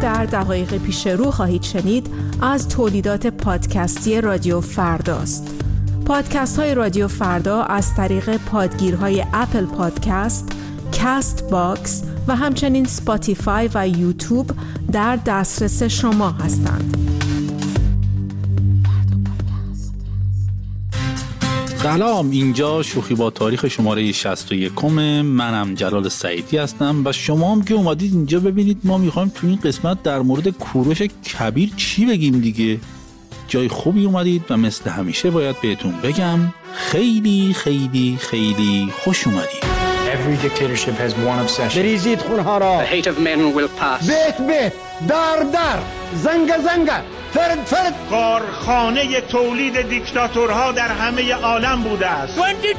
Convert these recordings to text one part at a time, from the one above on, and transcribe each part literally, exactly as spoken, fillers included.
در دقایق پیش رو خواهید شنید از تولیدات پادکستی رادیو فرداست. پادکست های رادیو فردا از طریق پادگیرهای اپل پادکست، کست باکس و همچنین سپاتیفای و یوتیوب در دسترس شما هستند. سلام، اینجا شوخی با تاریخ شماره شصت و یک. منم جلال سعیدی هستم و شما هم که اومدید اینجا ببینید ما میخوایم تو این قسمت در مورد کوروش کبیر چی بگیم دیگه. جای خوبی اومدید و مثل همیشه باید بهتون بگم خیلی خیلی خیلی خوش اومدید. Every dictatorship has one obsession. بریزید خونها را. The hate of men will pass. بیت بیت، در در، زنگ زنگ، فرد فرد. کارخانه تولید دیکتاتورها در همه عالم بوده است.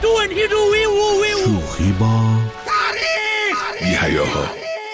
شوخی با تاریخ. بی‌حیاها.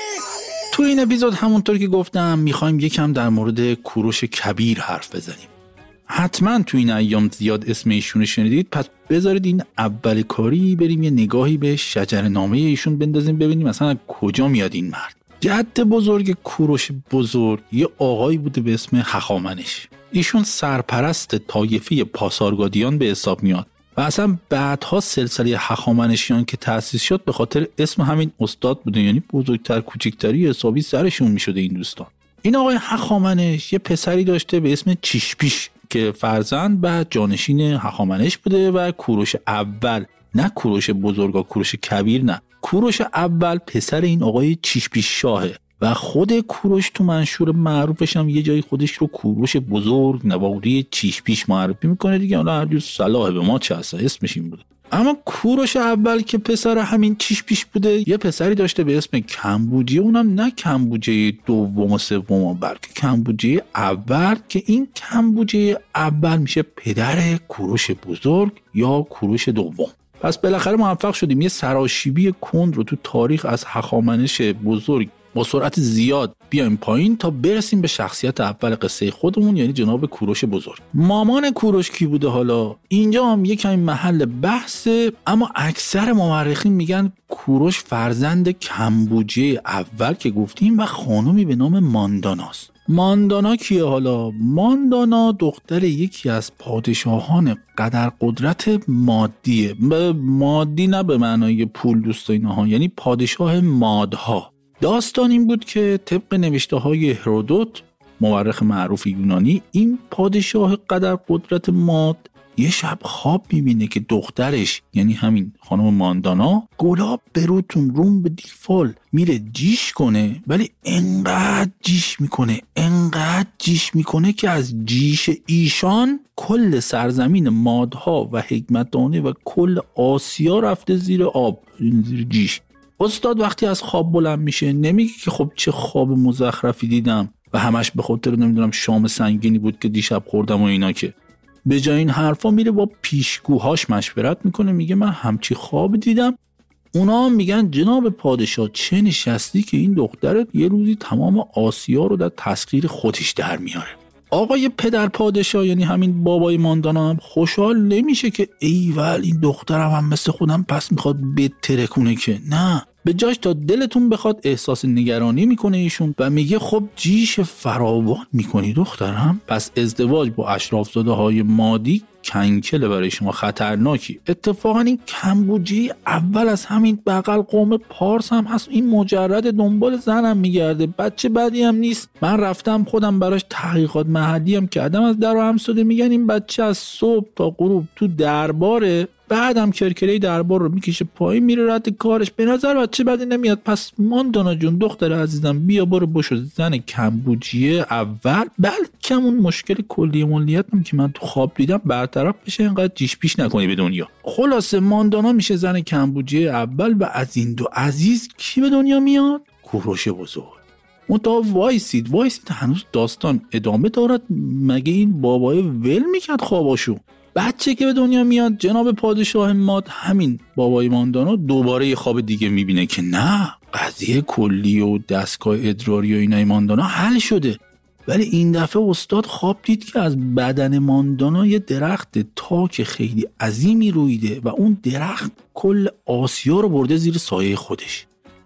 تو این اپیزود همونطور که گفتم میخوایم یکم در مورد کوروش کبیر حرف بزنیم. حتما تو این ایام زیاد اسم ایشون شنیدید، پس بذارید این اول کاری بریم یه نگاهی به شجره‌نامه ایشون بندازیم ببینیم مثلا کجا میاد این مرد. جد بزرگ کوروش بزرگ یه آقایی بوده به اسم هخامنش. ایشون سرپرست طایفه پاسارگادیان به حساب میاد و اصلا بعدها سلسله هخامنشیان که تأسیس شد به خاطر اسم همین استاد بوده، یعنی بزرگتر کوچکتری حسابی سرشون میشده این دوستان. این آقای هخامنش یه پسری داشته به اسم چیشپیش که فرزند بعد جانشین هخامنش بوده و کوروش اول، نه کوروش بزرگا، کوروش کبیر نه، کوروش اول پسر این آقای چیشپیش شاهه و خود کوروش تو منشور معروفش هم یه جایی خودش رو کوروش بزرگ نواختی چیشپیش معرفی میکنه دیگه. حالا هر جور صلاح به ما چه هست، اسمش این بوده. اما کوروش اول که پسر همین چیشپیش بوده یه پسری داشته به اسم کمبوجیه، اونم نه کمبوجیه دوم و سوم بلکه کمبوجیه اول که این کمبوجیه اول میشه پدر کوروش بزرگ یا کوروش دوم. پس بالاخره موفق شدیم یه سراشیبی کند رو تو تاریخ از هخامنش بزرگ با سرعت زیاد بیایم پایین تا برسیم به شخصیت اول قصه خودمون، یعنی جناب کوروش بزرگ. مامان کوروش کی بوده؟ حالا اینجا هم یک کمی محل بحثه، اما اکثر مورخین میگن کوروش فرزند کمبوجیه اول که گفتیم و خانومی به نام مانداناست. ماندانا کیه حالا؟ ماندانا دختر یکی از پادشاهان قدر قدرت مادیه. مادی نه به معنای پول دوست اینها، یعنی پادشاه مادها. داستان این بود که طبق نوشته های هرودوت، مورخ معروف یونانی، این پادشاه قدر قدرت ماد یه شب خواب میبینه که دخترش یعنی همین خانم ماندانا گلاب بروتون روم به دیفال میره جیش کنه، ولی انقدر جیش میکنه انقدر جیش میکنه که از جیش ایشان کل سرزمین مادها و حکمتانه و کل آسیا رفته زیر آب، زیر جیش. استاد وقتی از خواب بلند میشه نمیگه که خب چه خواب مزخرفی دیدم و همش به خاطر نمیدونم شام سنگینی بود که دیشب خوردم و اینا، که به جای این حرفا میره با پیشگوهاش مشورت میکنه، میگه من همچی خواب دیدم. اونا هم میگن جناب پادشاه چه نشستی که این دخترت یه روزی تمام آسیا رو در تسخیر خودش در میاره. آقای پدر پادشاه یعنی همین بابای ماندانا هم خوشحال نمیشه که ایول این دخترم هم مثل خودم پس میخواد بترکونه، که نه، به جاش تا دلتون بخواد احساس نگرانی میکنه ایشون و میگه خب جیش فراوان میکنی دخترم، پس ازدواج با اشرافزاده های مادی کنکله برای شما، خطرناکی. اتفاقا این کمبوجی اول از همین بغل قوم پارس هم هست، این مجرد دنبال زنم میگرده، بچه بدی هم نیست. من رفتم خودم براش تحقیقات محلی هم کردم، از در و همساده میگن این بچه از صبح تا غروب تو درباره، بعدم کرکره دربار رو میکشه پایین میره رد کارش. به نظر بچه بدی نمیاد. پس ماندانا جون دختر عزیزم بیا برو بشو زن کمبوجیه اول، بلکه اون مشکل کلی ملیتم که من تو خواب دیدم برطرف بشه، اینقدر جیش پیش نکنی به دنیا. خلاصه ماندانا میشه زن کمبوجیه اول و از این دو عزیز کی به دنیا میاد؟ کوروش بزرگ. اون تا وایسید وایسید هنوز داستان ادامه دارد. مگه این بابای ول میکرد خواباشو؟ بچه که به دنیا میاد جناب پادشاه ماد، همین بابای ماندانا دوباره یه خواب دیگه میبینه که نه، قضیه کلی و دستگاه ادراری و اینای ماندانا حل شده. ولی این دفعه استاد خواب دید که از بدن ماندانا یه درخت تاک خیلی عظیمی رویده و اون درخت کل آسیا رو برده زیر سایه خودش.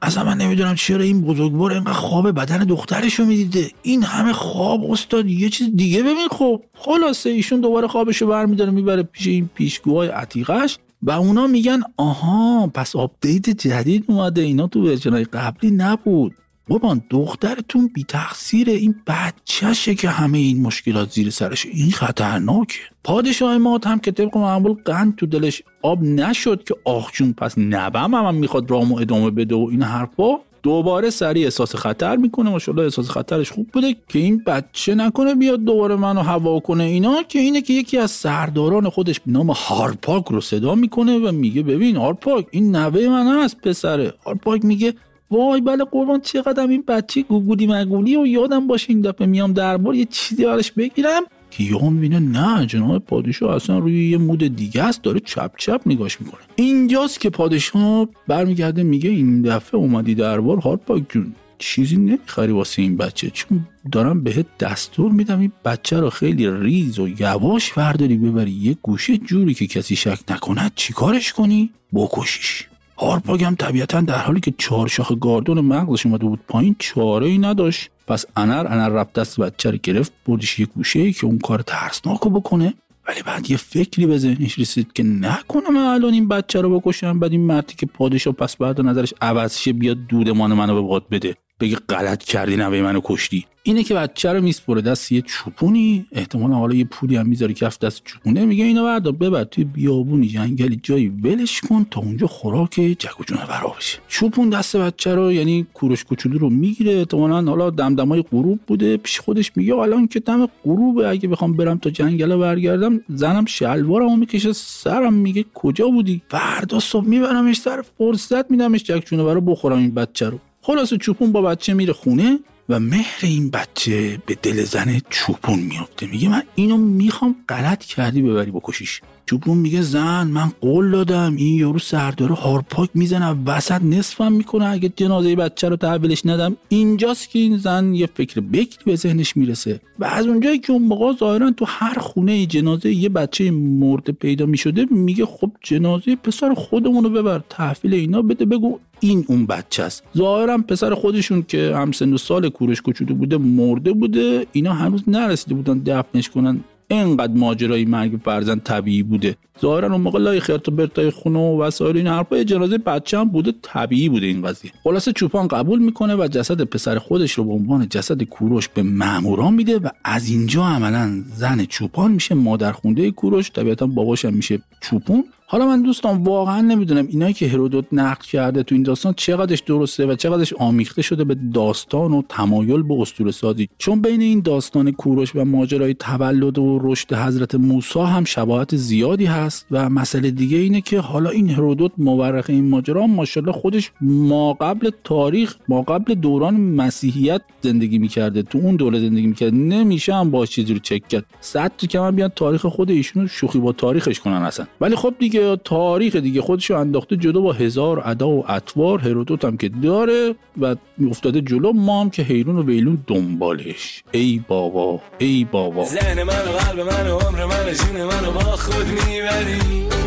اصلا من نمیدونم چرا این بزرگوار اینقدر خواب بدن دخترشو میدیده. این همه خواب استاد، یه چیز دیگه ببین. خب خلاصه ایشون دوباره خوابشو برمیداره میبره پیش این پیشگوهای عتیقش و اونا میگن آها پس آپدیت جدید اومده، اینا تو ورژن‌های قبلی نبود. بابان دخترتون بی تقصیره، این بچهشه که همه این مشکلات زیر سرشه، این خطرناکه. پادشاه مات هم که طبق معمول قند تو دلش آب نشد که آخ جون پس نبم هم, هم میخواد رامو ادامه بده و این حرفا، دوباره سریع احساس خطر میکنه. ماشاءالله احساس خطرش خوب بوده که این بچه نکنه بیاد دوباره منو هوا کنه اینا، که اینه که یکی از سرداران خودش به نام هارپاک رو صدا میکنه و میگه ببین هارپاک این نوه من هست پسره. هارپاک میگه وای بله قربان چقدر این بچه گوگولی مگولی و یادم باشه این دفعه میام دربار یه چیزی ازش بگیرم، که یهو میبینه نه جناب پادشاه اصلا روی یه مود دیگه است، داره چپ چپ نگاش میکنه. اینجاست که پادشاه برمیگرده میگه این دفعه اومدی دربار هارپاک جون، چیزی نمیخری واسه این بچه، چون دارم بهت دستور میدم این بچه رو خیلی ریز و یواش ورداری ببری یه گوشه جوری که کسی شک نکنه، چیکارش کنی؟ بکشیش. هارپاک هم طبیعتاً در حالی که چهار شاخ گاردون مغزش اومده بود پایین چاره‌ای نداشت، پس انر انر رفت دست بچه رو گرفت بردش یه گوشه‌ای که اون کار ترسناکو بکنه. ولی بعد یه فکری به ذهنش رسید که نکنه من الان این بچه رو بکشم، بعد این مردی که پادشاه پس بعد نظرش عوض شه بیاد دودمان منو به باد بده بگه غلط کردی نوه منو کشتی. اینه که بچه رو میسپره دست یه چوپونی، احتمالاً حالا یه پولی هم میذاره کف دست چوپونه، میگه اینو بردار ببر توی بیابونی جنگلی جایی ولش کن تا اونجا خوراک جک و جونورا بشه. چوپون دست بچه رو یعنی کوروش کوچولو رو میگیره، احتمالاً حالا دمدمای غروب بوده، پیش خودش میگه الان که دم غروبه اگه بخوام برم تا جنگلا برگردم زنم شلوارمو میکشه سرم، میگه کجا بودی؟ فردا صبح میبرمش سر فرصت میدمش جک جونورا بخورم این بچه رو. خلاصه چوپون با بچه میره خونه و مهر این بچه به دل زن چوپون میافته، میگه من اینو میخوام غلط کردی ببری بکشیش. چوپون میگه زن من قول دادم این یارو سردار هارپاک میزنه وسط نصفم میکنه اگه جنازه بچه رو تحویلش ندم. اینجاست که این زن یه فکر بکری به ذهنش میرسه و از اونجایی که اون موقع ظاهرا تو هر خونه جنازه یه بچه مرده پیدا میشده میگه خب جنازه پسر خودمونو ببر تحویل اینا بده، بگو این اون بچه است. ظاهرا پسر خودشون که هم سن و سال کوروش کوچولو بوده مرده بوده، اینا هنوز نرسیده بودن دفنش کنن، اینقدر ماجرای مرگ فرزند طبیعی بوده. ظاهرا اون موقع لای خیرت و برتای خونه و وسایل این حرفا جنازه بچه هم بوده، طبیعی بوده این قضیه. خلاصه چوپان قبول میکنه و جسد پسر خودش رو به عنوان جسد کوروش به ماموران میده و از اینجا عملاً زن چوپان میشه مادرخونده کوروش، طبیعتا باباش هم میشه چوپون. حالا من دوستان واقعا نمیدونم اینایی که هرودوت نقل کرده تو این داستان چقدرش درسته و چقدرش آمیخته شده به داستان و تمایل به اسطوره سازی، چون بین این داستان کوروش و ماجرای تولد و رشد حضرت موسی هم شباهت زیادی هست. و مسئله دیگه اینه که حالا این هرودوت مورخ این ماجرا ماشاءالله خودش ما قبل تاریخ ما قبل دوران مسیحیت زندگی میکرده، تو اون دوره زندگی میکرده، نمیشه هم با چیزی رو چک کرد. صد تا کم بیان تاریخ خود ایشونو شوخی با تاریخش کنن اصلا. ولی خب دیگه تاریخ دیگه خودشو انداخته جلو با هزار ادا و اطوار، هرودوت هم که داره و افتاده جلو، ما هم که حیرون و ویلون دنبالش. ای بابا ای بابا، ذهن من و قلب من و عمر من و جون من و با خود میبری.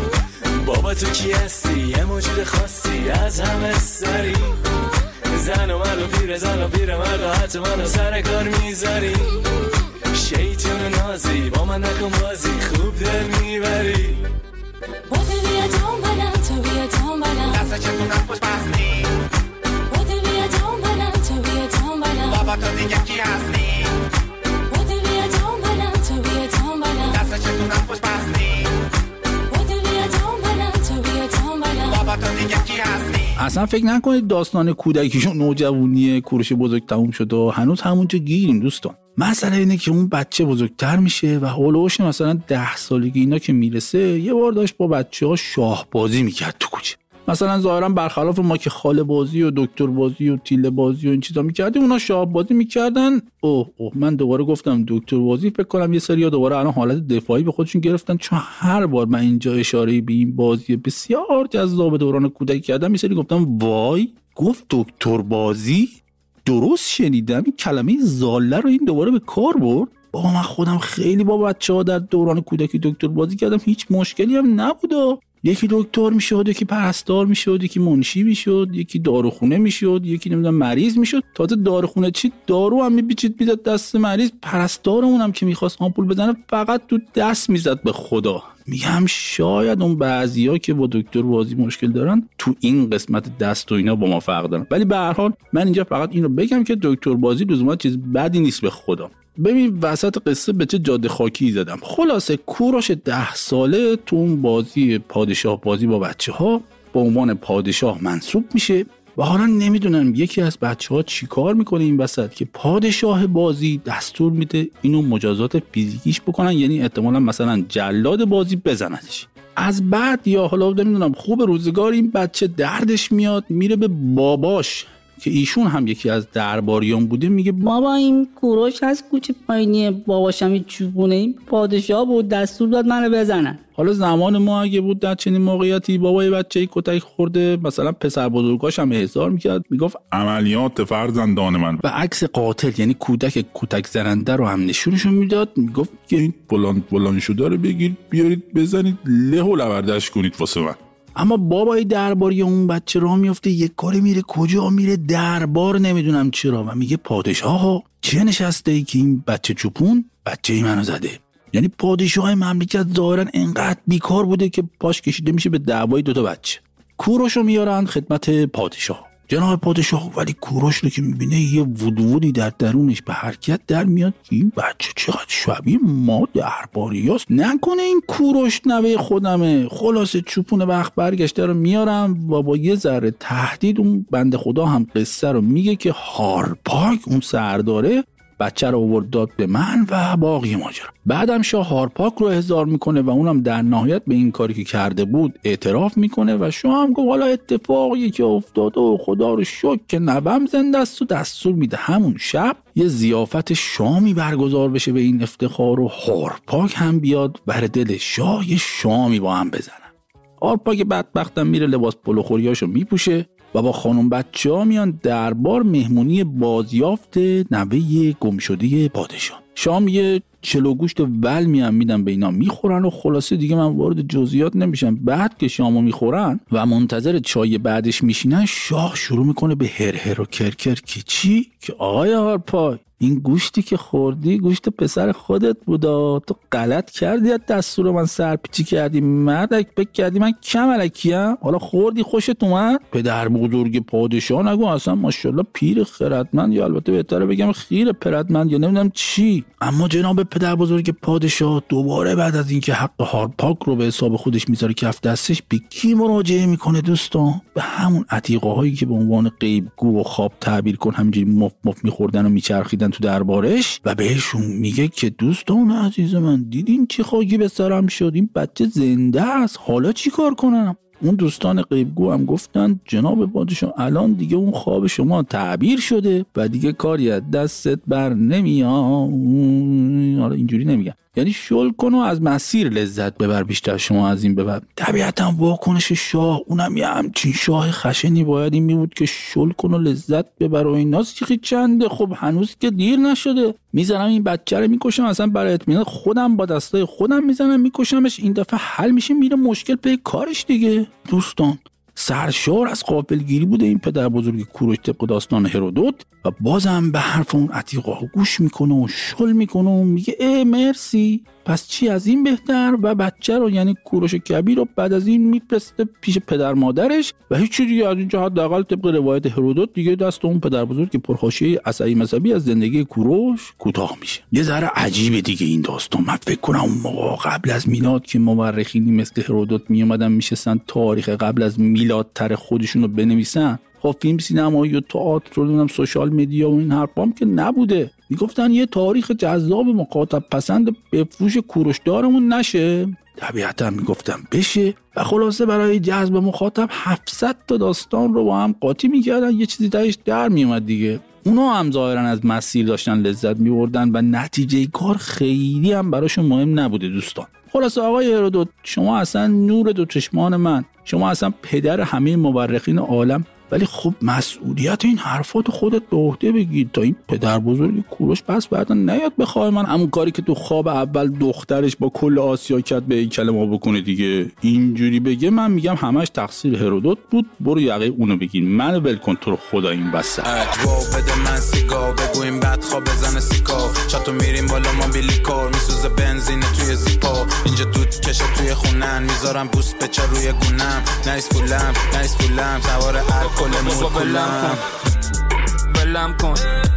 بابا تو کی هستی؟ یه موجود خاصی از همه سری. زن و من و پیر زن و پیر من و حتی من و سر کار میذاری. شیطون نازی با من نکن بازی، خوب دل میبری. با دل بیا دنبالم تو بیا دنبالم، دست چطورم پشت بستی. با دل بیا دنبالم تو بیا دنبالم، بابا تو دیگه کی هستی؟ با دل بیا دنبالم تو بیا دنبالم، دست چطورم پشت بستی. با دل بیا دنبالم تو بیا دنبالم، بابا تو دیگه کی هستی؟ اصلا فکر نکنید داستان کودکیش و نوجوانی کوروش بزرگ تموم شده و هنوز همونجا گیریم دوستان. مسئله اینه که اون بچه بزرگتر میشه و هولوش مثلا ده سالگی اینا که میرسه یه بار داشت با بچه ها شاه بازی میکرد تو کوچه. مثلا ظاهرا برخلاف ما که خاله بازی و دکتر بازی و تیله بازی و این چیزا میکردیم، اونا شاه بازی میکردن. اوه اوه من دوباره گفتم دکتر بازی، فکر کنم یه سری ها دوباره الان حالت دفاعی به خودشون گرفتن، چون هر بار من اینجا اشاره به این بازی بسیار جذاب دوران کودکی کردم یه سری گفتم وای گفت دکتر بازی، درست شنیدم این کلمه زاله رو این دوباره به کار برد. بابا من خودم خیلی با بچه‌ها در دوران کودکی دکتر بازی کردم، هیچ مشکلی هم نبود. یکی دکتر میشد، یکی پرستار میشد، یکی منشی میشد، یکی داروخونه میشد، یکی نمیدونم مریض میشد. تازه داروخونه چی دارو هم میپیچید میداد دست مریض. پرستارمون هم که میخواست آمپول بزنه فقط تو دست میزد به خدا. میگم شاید اون بعضیا که با دکتر بازی مشکل دارن تو این قسمت دست و اینا با ما فرق دارن. ولی به هر حال من اینجا فقط اینو بگم که دکتر بازی لزوما چیز بدی نیست به خدا. ببین وسط قصه به چه جاده خاکی زدم. خلاصه کوروش ده ساله تو اون بازی پادشاه بازی با بچه ها با عنوان پادشاه منصوب میشه و حالا نمیدونم یکی از بچه ها چی کار میکنه این وسط که پادشاه بازی دستور میده اینو مجازات فیزیکیش بکنن، یعنی احتمالا مثلا جلاد بازی بزننش. از بعد یا حالا نمیدونم خوب روزگار این بچه دردش میاد میره به باباش که ایشون هم یکی از درباریان بوده، میگه بابا این کوروش از کوچه پایینی، باباشم این چوبونه، این پادشاه بود دستور داد منو بزنن. حالا زمان ما اگه بود در چنین موقعیتی بابای بچه‌ای کتک خورده مثلا پسر بزرگاش هم احضار میکرد میگفت عملیات فرزندان من و عکس قاتل یعنی کودک کتک زننده رو هم نشونشون میداد، میگفت که این بلند بلند شده رو بگیرید بیارید بزنید له و لوردش کنید واسه من. اما بابای درباری اون بچه راه میفته یک کاری میره کجا میره دربار نمیدونم چرا و میگه پادشاه ها چه نشسته ای که این بچه چوپون بچه ای منو زده. یعنی پادشاه مملکت ظاهرا انقدر بیکار بوده که پاش کشیده میشه به دعوای دوتا بچه. کوروش رو میارن خدمت پادشاه. جناب پادشاه ولی کوروش رو که میبینه یه وودوودی در درونش به حرکت در میاد که این بچه چقدر شبیه ما درباری هست، نکنه این کوروش نوه خودمه. خلاصه چوپون وقت برگشته رو میارم و با یه ذره تهدید اون بنده خدا هم قصه رو میگه که هارپاک اون سرداره بچه رو آورد داد به من و باقی ماجرا. بعدم شاه هارپاک رو احضار میکنه و اونم در نهایت به این کاری که کرده بود اعتراف میکنه و شاه هم گفت حالا اتفاقی که افتاده و خدا رو شکر که نوام زنده است و دستور میده همون شب یه ضیافت شامی برگزار بشه به این افتخار و هارپاک هم بیاد بر دل شاه یه شامی با هم بزنن. هارپاک بدبختم میره لباس پلوخوریاشو میپوشه و با خانم بچه ها میان دربار مهمونی بازیافت نوه گمشده پادشاه. شام یه چلو گوشت ول میان میدن به اینا میخورن و خلاصه دیگه من وارد جزئیات نمیشم. بعد که شامو میخورن و منتظر چای بعدش میشینن شاه شروع میکنه به هر هر و کرکر که چی؟ که آقای هارپاک این گوشتی که خوردی گوشت پسر خودت بودا، تو غلط کردی از دستور من سرپیچی کردی، مردک بک کردی من کم علکیم، حالا خوردی خوشت اومد؟ پدر بزرگ پادشاه نگو اصلا ماشاءالله پیر خردمند، یا البته بهتره بگم خیر پردمند یا نمیدونم چی. اما جناب پدر بزرگ پادشاه دوباره بعد از اینکه حق هارپاک رو به حساب خودش میذاره کف دستش به کی مراجعه میکنه دوستان؟ به همون عتیقه هایی که به عنوان غیبگو و خواب تعبیر کن همینجوری مف مف میخوردن و میچرخیدن تو دربارش و بهشون میگه که دوستان عزیز من دیدین چه خاکی به سرم شد، این بچه زنده است، حالا چی کار کنم؟ اون دوستان غیبگو هم گفتن جناب پادشاه الان دیگه اون خواب شما تعبیر شده و دیگه کاری از دستت بر نمیاد. حالا اینجوری نمیگم، یعنی شل کن و از مسیر لذت ببر بیشتر شما از این ببر. طبیعتا واکنش شاه اونم یه همچین شاه خشنی باید این می بود که شل کن و لذت ببر و اینا سیخی چنده. خب هنوز که دیر نشده، میزنم این بچه رو میکشم اصلا برای اطمینان خودم با دستای خودم میزنم میکشمش، این دفعه حل میشه میره مشکل پی کارش دیگه. دوستان سرشار از غافلگیری بوده این پدر بزرگ کوروش طبق داستان هرودوت و بازم به حرف اون عتیقه ها گوش میکنه و شل میکنه و میگه اه مرسی، پس چی از این بهتر. و بچه رو یعنی کوروش کبیر رو بعد از این میفرسته پیش پدر مادرش و هیچ چیزی از اینجا حداقل طبق روایت هرودوت دیگه دست اون پدر بزرگ پرحاشیه عصبی مذهبی از زندگی کوروش کوتاه میشه. یه ذره عجیبه دیگه این داستان. من فکر کنم اون موقع قبل از میلاد که مورخینی مثل هرودوت میومدن میشستن تاریخ قبل از میلاد تر خودشون رو بنویسن، خب فیلم سینمایی و تئاتر و سوشال مدیا و این حرفام که نبوده. میگفتن یه تاریخ جذاب مخاطب پسند بفروش کوروشدارمون نشه؟ طبیعتا میگفتم بشه و خلاصه برای جذب مخاطب هفتصد تا داستان رو با هم قاطی میکردن، یه چیزی تهش در میومد دیگه. اونا هم ظاهرا از مسیر داشتن لذت میبردن و نتیجه کار خیلی هم براشون مهم نبوده دوستان. خلاصه آقای هرودوت شما اصلا نور دو چشمان من، شما اصلا پدر همه مورخین عالم، ولی خب مسئولیت این حرفاتو خودت به عهده بگیر تا این پدر بزرگ کوروش پس بعدا نیاد بخواه من همون کاری که تو خواب اول دخترش با کل آسیا کرد به این کلمه بکنه دیگه. اینجوری بگه من میگم همش تقصیر هرودوت بود، برو یقه اونو بگیر، منو ول کن تو رو خدا این وسط. اجوا بده من سیگار بگو این بدخواه بزنه سیکار چطور میریم بالا ما بیلیکار میسوزه بنزین توی زیپا اینجا دود کشه توی خونن میذارم بوست بچه روی گونم نایس فولم نایس فولم سوار الکل مول کلم بلم کن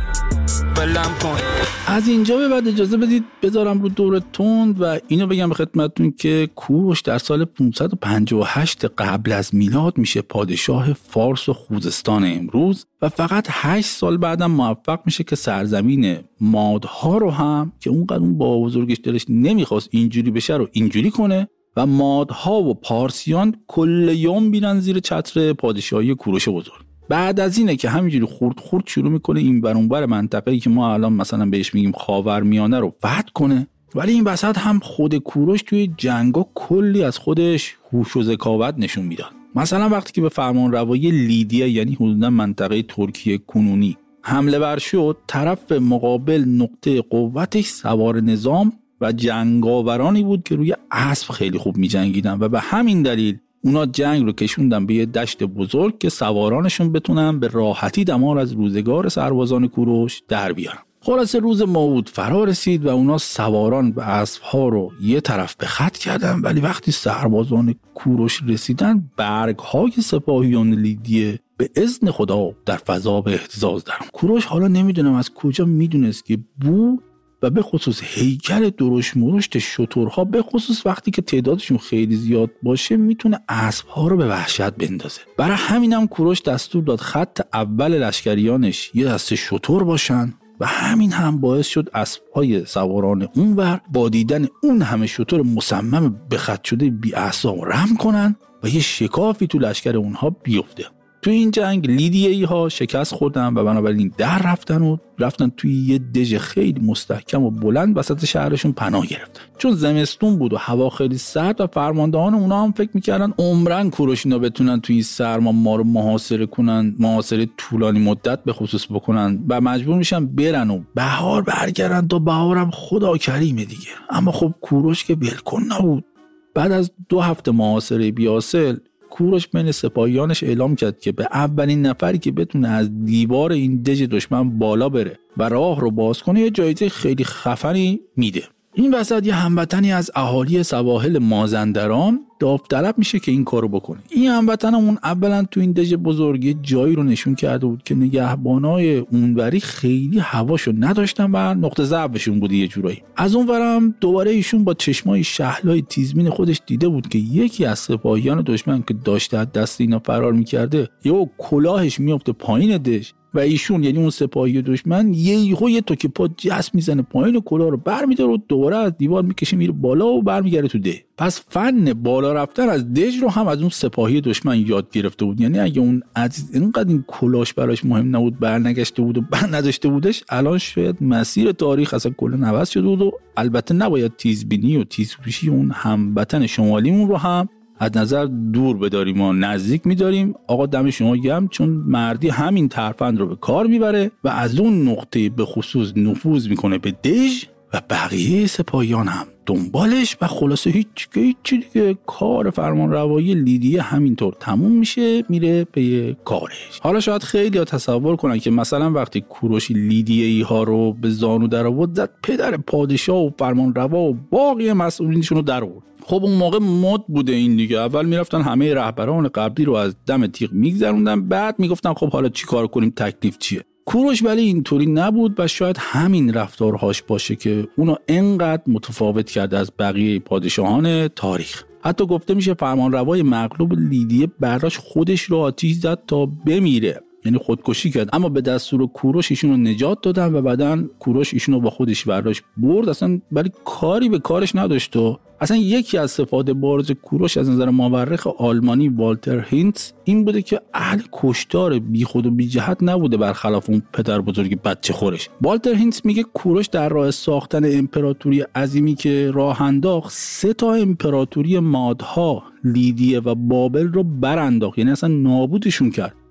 بلم کن. از اینجا به بعد اجازه بدید بذارم رو دور تند و اینو بگم به خدمتتون که کوروش در سال پانصد و پنجاه و هشت قبل از میلاد میشه پادشاه فارس و خوزستان امروز و فقط هشت سال بعدم موفق میشه که سرزمین مادها رو هم که اونقدر اون بابا بزرگش دلش نمیخواست اینجوری بشه رو اینجوری کنه و مادها و پارسیان کل یوم میرن زیر چتر پادشاهی کوروش بزرگ. بعد از اینه که همینجوری خورد خورد شروع میکنه این ور اون ور منطقه‌ای که ما الان مثلا بهش میگیم خاورمیانه رو فتح کنه. ولی این وسط هم خود کوروش توی جنگا کلی از خودش هوش و ذکاوت نشون میداد. مثلا وقتی که به فرمانروایی لیدیه یعنی حدودا منطقه ترکیه کنونی حمله ور شد، طرف مقابل نقطه قوتش سوار نظام و جنگاورانی بود که روی اسب خیلی خوب می‌جنگیدن و به همین دلیل اونا جنگ رو کشوندن به یه دشت بزرگ که سوارانشون بتونن به راحتی دمار از روزگار سربازان کوروش در بیارن. خلاصه روز موعود فرا رسید و اونا سواران به اسب‌ها رو یه طرف به خط کردن، ولی وقتی سربازان کوروش رسیدن برگ‌های سپاهیان لیدیه به اذن خدا در فضا به اهتزاز درآمد. کوروش حالا نمیدونم از کجا میدونست که بو و به خصوص هیکل درشت مرشت شترها به خصوص وقتی که تعدادشون خیلی زیاد باشه میتونه اسب‌ها رو به وحشت بندازه. برای همینم کوروش دستور داد خط اول لشکریانش یه دسته شتر باشن و همین هم باعث شد اسب‌های سواران اونور با دیدن اون همه شتر مصمم به خط شده بی اعصاب رم کنن و یه شکافی تو لشکر اونها بیفته. تو این جنگ لیدیایی ها شکست خوردن و بنابراین در رفتن و رفتن توی یه دژ خیلی مستحکم و بلند وسط شهرشون پناه گرفتن. چون زمستون بود و هوا خیلی سرد و فرماندهان اونا هم فکر میکردن عمرن کوروش اینا بتونن توی سرما ما رو محاصره کنن، محاصره طولانی مدت به خصوص بکنن و مجبور میشن برن و بهار برگردن. تا بهارم خدا کریمه دیگه. اما خب کوروش که ولکن نبود. بعد از دو هفته محاصره بی‌حاصل کوروش بین سپاهیانش اعلام کرد که به اولین نفری که بتونه از دیوار این دژ دشمن بالا بره و راه رو باز کنه یه جایزه خیلی خفنی میده. این وسط یه هموطنی از اهالی سواحل مازندران داوطلب میشه که این کارو بکنه. این هموطنمون اولا تو این دژ بزرگی جایی رو نشون کرده بود که نگهبانای اونوری خیلی هواشو نداشتن و نقطه ضعفشون بود یه جورایی. از اونورم دوباره ایشون با چشمای شهلای تیزبین خودش دیده بود که یکی از سپاهیان دشمن که داشته از دست اینا فرار میکرده یهو کلاهش میفته پایین دژ و ایشون یعنی اون سپاهی دشمن یهو یه توک پا جس میزنه پایین کلاه رو برمی‌داره و دوباره از دیوار میکشه میره بالا و برمیگره تو ده. پس فن بالا رفتن از دژ رو هم از اون سپاهی دشمن یاد گرفته بود. یعنی اگه اون عزیز اینقدر این کلاهش براش مهم نبود، برنگشته بود و بر نداشته بودش، الان شاید مسیر تاریخ اصلا کلا عوض شده بود. و البته نباید تیزبینی و تیزهوشی اون هموطن شمالیمون رو هم از نظر دور بداریم و نزدیک می‌داریم. آقا دم شما گرم، چون مردی همین ترفند رو به کار میبره و از اون نقطه به خصوص نفوذ میکنه به دژ و بقیه سپاهیان هم دنبالش و خلاصه هیچ هیچ دیگه کار فرمانروایی لیدیه همینطور تموم میشه، میره به کارش. حالا شاید خیلی ها تصور کنن که مثلا وقتی کوروش لیدیه‌ای ها رو به زانو در آورد، زد پدر پادشاه و فرمانروا و باقی مسئولینشون رو در آورد. خب اون موقع مد بوده این دیگه. اول میرفتن همه رهبران قبلی رو از دم تیغ میگذروندن، بعد میگفتن خب حالا چی کار کنیم، تکلیف چیه. کوروش ولی اینطوری نبود و شاید همین رفتارهاش باشه که اونو انقدر متفاوت کرده از بقیه پادشاهان تاریخ. حتی گفته میشه فرمانروای مغلوب لیدیه براش خودش رو آتیش زد تا بمیره، یعنی خودکشی کرد، اما به دستور کوروش ایشون رو نجات دادن و بعداً کوروش ایشون رو با خودش برداشت برد. اصلا ولی کاری به کارش نداشت. و اصلا یکی از صفات بارز کوروش از نظر مورخ آلمانی والتر هینتس این بوده که اهل کشتار بی خود و بی جهت نبوده، برخلاف اون پدر بزرگ بچه خورش. والتر هینتس میگه کوروش در راه ساختن امپراتوری عظیمی که راه انداخت، سه تا امپراتوری مادها، لیدیه و بابل رو برانداخت، یعنی اصلا نابودشون کرد.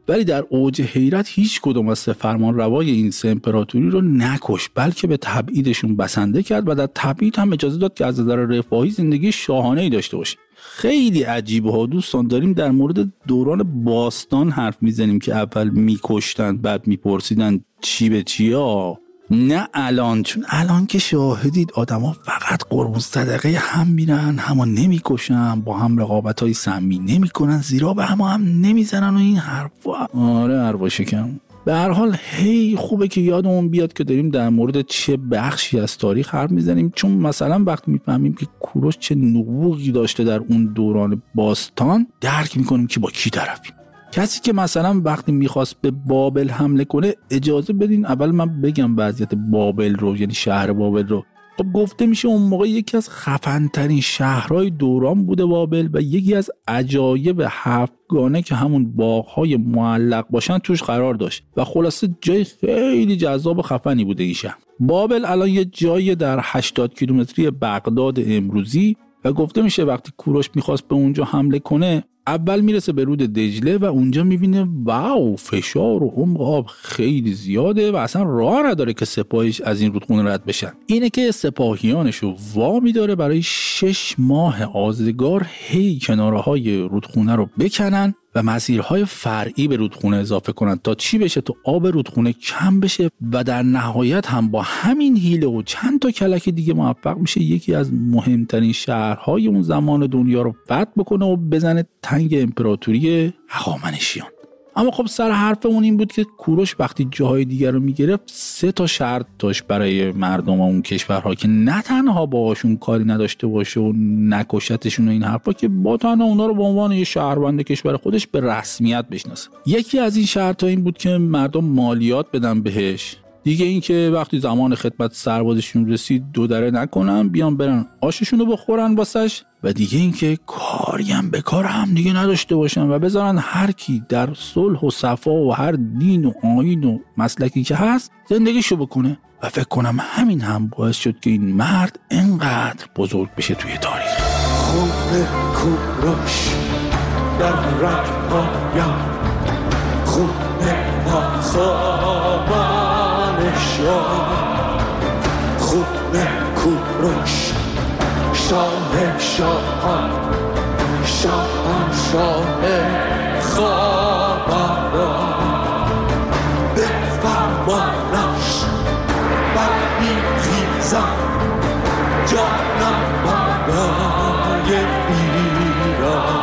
ولی در اوج حیرت هیچ کدوم از سه فرمانروای این سه امپراتوری رو نکش، بلکه به تبعیدشون بسنده کرد و در تبعید هم اجازه داد که از نظر رفاهی زندگی شاهانه‌ای داشته باشه. خیلی عجیبه ها دوستان، داریم در مورد دوران باستان حرف میزنیم که اول میکشتن بعد میپرسیدن چی به چی ها، نه الان. چون الان که شاهدید آدم ها فقط قربون صدقه هم میرن، همه نمیکشن، با هم رقابت های سمی نمی کنن، زیرا به همه هم نمیزنن و این حرفا. آره اروا شکم. به هر حال هی خوبه که یادمون بیاد که داریم در مورد چه بخشی از تاریخ حرف میزنیم، چون مثلا وقتی میفهمیم که کوروش چه نبوغی داشته در اون دوران باستان، درک میکنیم که با کی طرفیم. کسی که مثلا وقتی میخواست به بابل حمله کنه، اجازه بدین اول من بگم وضعیت بابل رو، یعنی شهر بابل رو. خب گفته میشه اون موقع یکی از خفن‌ترین شهرهای دوران بوده بابل و یکی از عجایب هفتگانه که همون باغ‌های معلق باشن توش قرار داشت و خلاصه جای خیلی جذاب و خفنی بوده این شهر. بابل الان یه جایی در هشتاد کیلومتری بغداد امروزی و گفته میشه وقتی کوروش میخواست به اونجا حمله کنه، اول میرسه به رود دجله و اونجا میبینه واو فشار و عمق آب خیلی زیاده و اصلا راه نداره که سپاهیش از این رودخونه رد بشن. اینه که سپاهیانشو وامی داره برای شش ماه آزگار هی کنارهای رودخونه رو بکنن و مسیرهای فرعی به رودخونه اضافه کنن تا چی بشه؟ تا آب رودخونه کم بشه و در نهایت هم با همین حیله و چند تا کلک دیگه موفق میشه یکی از مهمترین شهرهای اون زمان دنیا رو فتح بکنه و بزنه تنگ امپراتوری هخامنشیان. اما خب سر حرفمون این بود که کوروش وقتی جاهای دیگر رو میگرفت سه تا شرط داشت برای مردم اون کشورها که نه تنها باهاشون کاری نداشته باشه و نکشتشون و این حرفا، که با تنها اونا رو به عنوان یه شهروند کشور خودش به رسمیت بشناسه. یکی از این شرط‌ها این بود که مردم مالیات بدن بهش. دیگه این که وقتی زمان خدمت سربازشون رسید دو دره نکنن، بیان برن آششون رو بخورن واسش. و دیگه این که کاری هم به کار هم دیگه نداشته باشن و بذارن هر کی در صلح و صفا و هر دین و آیین و مسلکی که هست زندگیشو بکنه. و فکر کنم همین هم باعث شد که این مرد اینقدر بزرگ بشه توی تاریخ. خون کوروش در رگ‌هایم، خون هخامنشیان، خون کوروش شاه شاهان، شاهنشاه خاوران، به فرمانش برمیخیزم جانم برای ایران.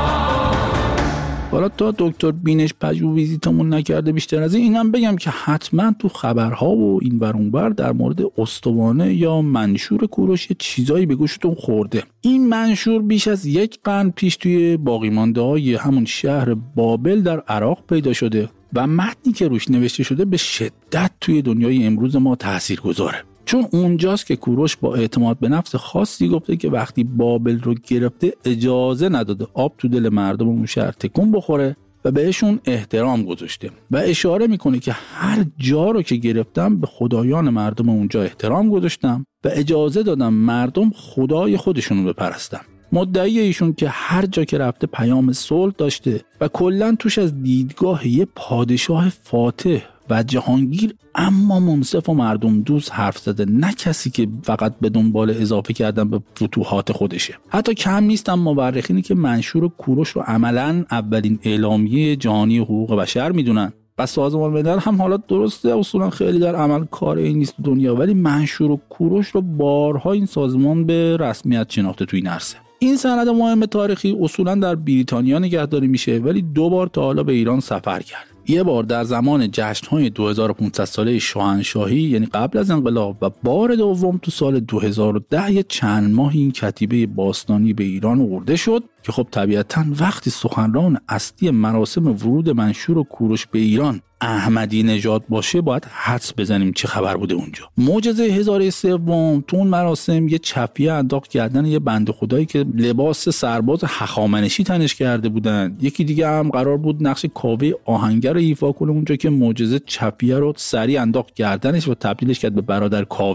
حالا تا دکتر بینش پژوهیزیتمون نکرده بیشتر از این اینم بگم که حتما تو خبرها و این ور اون ور در مورد استوانه یا منشور کوروش یه چیزایی به گوشتون خورده. این منشور بیش از یک قرن پیش توی باقی مانده های همون شهر بابل در عراق پیدا شده و متنی که روش نوشته شده به شدت توی دنیای امروز ما تاثیرگذاره، چون اونجاست که کوروش با اعتماد به نفس خاصی گفته که وقتی بابل رو گرفته اجازه نداده آب تو دل مردم اون شهر تکون بخوره و بهشون احترام گذاشته و اشاره میکنه که هر جا رو که گرفتم به خدایان مردم اونجا احترام گذاشتم و اجازه دادم مردم خدای خودشون رو بپرستن. مدعی ایشون که هر جا که رفته پیام صلح داشته و کلاً توش از دیدگاه یه پادشاه فاتح و جهانگیر اما منصف و مردم دوست حرف زده، نه کسی که فقط به دنبال اضافه کردن به فتوحات خودشه. حتی کم نیستن مورخینی که منشور کوروش رو عملاً اولین اعلامیه جهانی حقوق بشر میدونن و سازمان ملل هم حالا درسته اصولا خیلی در عمل کار این نیست دنیا، ولی منشور کوروش رو بارها این سازمان به رسمیت شناخته توی این عرصه. این سند مهم تاریخی اصولا در بریتانیا نگهداری میشه، ولی دو بار تا حالا به ایران سفر کرد. یه بار در زمان جشن‌های دو هزار و پانصد ساله شاهنشاهی، یعنی قبل از انقلاب، و بار دوم تو سال دو هزار و ده یه چند ماه این کتیبه باستانی به ایران آورده شد که خب طبیعتاً وقتی سخنران اصلی مراسم ورود منشور و کوروش به ایران احمدی نژاد باشه باید حدس بزنیم چه خبر بوده اونجا. معجزه هزاره سوم تو اون مراسم یه چفیه انداخت گردن یه بنده خدایی که لباس سرباز هخامنشی تنش کرده بودن. یکی دیگه هم قرار بود نقش کاوه آهنگر رو ایفا کنه اونجا که معجزه چفیه رو سریع انداخت گردنش و تبدیلش کرد به برادر کاوه.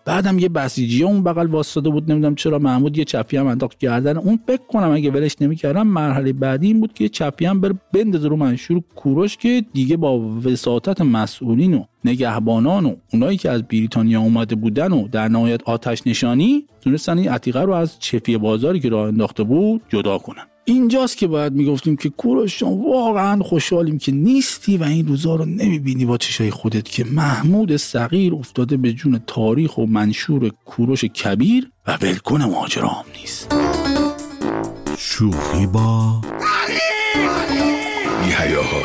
بعدم یه بسیجی اون بغل واسطه بود، نمیدونم چرا محمود یه چپی هم انداخت گردن اون. فکر کنم اگه ولش نمی‌کردم مرحله بعدی این بود که یه چپی هم بره بندازه رو منشور کوروش که دیگه با وساطت مسئولین و نگهبانان و اونایی که از بریتانیا اومده بودن و در نهایت آتش نشانی تونستن این عتیقه رو از چپی بازاری که راه انداخته بود جدا کنن. اینجاست که باید میگفتیم که کوروش واقعا خوشحالیم که نیستی و این روزا رو نمیبینی با چشای خودت که محمود صغیر افتاده به جون تاریخ و منشور کوروش کبیر و ولکن ماجرا هم نیست. شوخی با بی‌حیاها.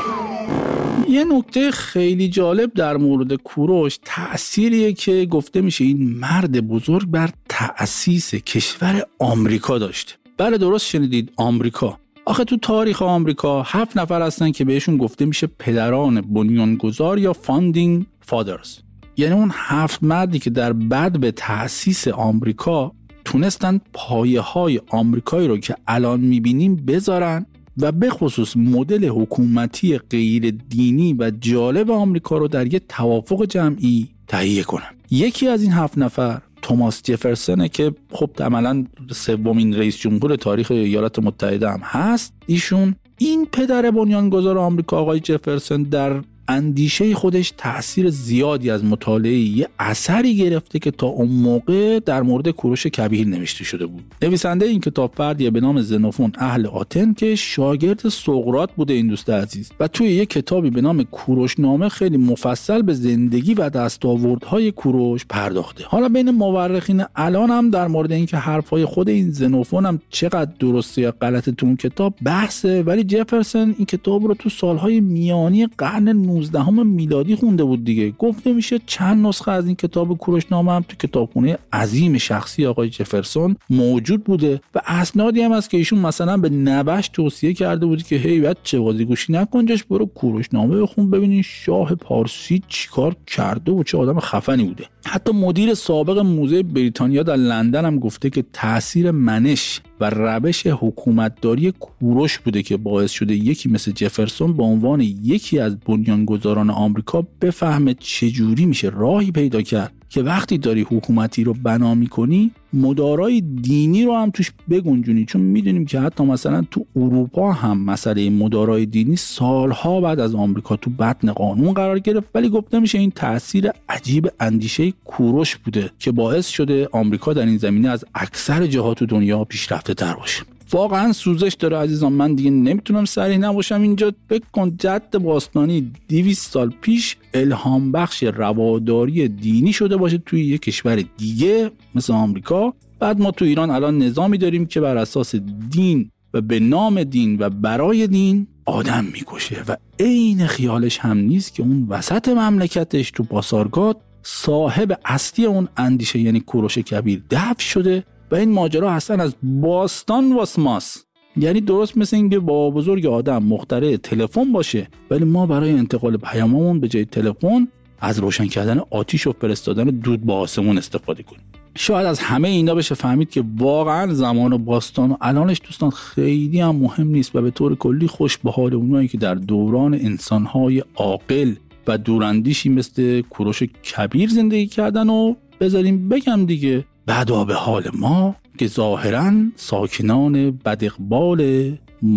یه نکته خیلی جالب در مورد کوروش تأثیریه که گفته میشه این مرد بزرگ بر تأسیس کشور آمریکا داشته. بله درست شنیدید، آمریکا. آخه تو تاریخ آمریکا هفت نفر هستن که بهشون گفته میشه پدران بنیانگذار یا فاندینگ فادرز. یعنی اون هفت مردی که در بعد به تأسیس آمریکا تونستن پایه های آمریکایی رو که الان میبینیم بذارن و به خصوص مدل حکومتی غیر دینی و جالب آمریکا رو در یه توافق جمعی تهیه کنن. یکی از این هفت نفر توماس جفرسونه که خب عملاً سومین رئیس جمهور تاریخ ایالات متحده هم هست. ایشون این پدر بنیانگذار آمریکا آقای جفرسون در اندیشه خودش تأثیر زیادی از مطالعه یه اثری گرفته که تا اون موقع در مورد کوروش کبیر نوشته شده بود. نویسنده این کتاب فردیه به نام زنوفون اهل آتن که شاگرد سقراط بوده این دوست عزیز و توی یه کتابی به نام کوروش نامه خیلی مفصل به زندگی و دستاوردهای کوروش پرداخته. حالا بین مورخین الان هم در مورد اینکه حرفای خود این زنوفون هم چقدر درسته یا غلطه تو اون کتاب بحثه، ولی جفرسون این کتاب رو تو سالهای میانی قرن نوزدهم میلادی خونده بود دیگه. گفته میشه چند نسخه از این کتاب کوروشنامه هم تو کتابخونه عظیم شخصی آقای جفرسون موجود بوده و اسنادی هم هست که ایشون مثلا به نوش توصیه کرده بود که هی بچه بازی گوشی نکن، جاش برو کوروشنامه بخون ببینین شاه پارسی چیکار کرده و چه آدم خفنی بوده. حتی مدیر سابق موزه بریتانیا در لندن هم گفته که تأثیر منش و روش حکومتداری کوروش بوده که باعث شده یکی مثل جفرسون به عنوان یکی از بنیانگذاران آمریکا بفهمه چجوری میشه راهی پیدا کرد که وقتی داری حکومتی رو بنا میکنی مدارای دینی رو هم توش بگنجونی، چون میدونیم که حتی مثلا تو اروپا هم مسئله مدارای دینی سالها بعد از آمریکا تو بطن قانون قرار گرفت، ولی گفته میشه این تأثیر عجیب اندیشه کوروش بوده که باعث شده آمریکا در این زمینه از اکثر جهات دنیا پیشرفته تر باشه. واقعا سوزش داره عزیزان، من دیگه نمیتونم صریح نباشم اینجا. فکر کن جد باستانی دویست سال پیش الهام بخش رواداری دینی شده باشه توی یک کشور دیگه مثل آمریکا. بعد ما تو ایران الان نظامی داریم که بر اساس دین و به نام دین و برای دین آدم میکشه و عین خیالش هم نیست که اون وسط مملکتش تو باسارگاد صاحب اصلی اون اندیشه یعنی کوروش کبیر دفن شده و این ماجرا اصلا از باستان واس ماست. یعنی درست مثل اینکه بابا بزرگ آدم مخترع تلفن باشه ولی ما برای انتقال پیاممون به جای تلفن از روشن کردن آتیش و فرستادن دود با آسمون استفاده کنیم. شاید از همه اینا بشه فهمید که واقعا زمان و باستان و الانش دوستان خیلی هم مهم نیست و به طور کلی خوش به حال اونایی که در دوران انسانهای عاقل و دوراندیشی مثل کوروش کبیر زندگی کردن و بذاریم بگم دیگه بعدا به حال ما که ظاهراً ساکنان بداقبال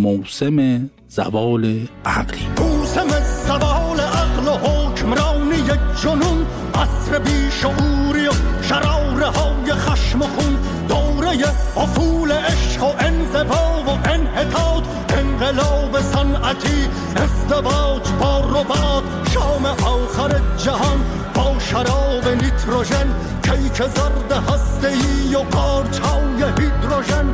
موسم زوال عقلی. موسم زوال عقل و حکمرانی جنون، عصر بیشعوری و شراره های خشم و خون، دوره افول عشق و انزوا و انحطاط، انقلاب صنعتی، ازدواج با رباط، شام آخر جهان با شراب نیتروژن، کیک زرد هسته‌ای و قارچ‌های هیدروژن،